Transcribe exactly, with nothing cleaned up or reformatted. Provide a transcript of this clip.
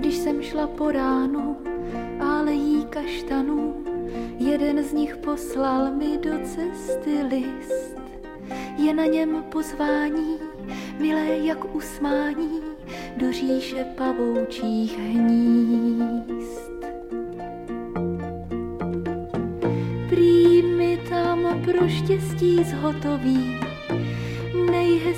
Když jsem šla po ránu alejí kaštanů, jeden z nich poslal mi do cesty list. Je na něm pozvání, milé jak usmání, do říše pavoučích hnízd. Prý mi tam pro štěstí zhotoví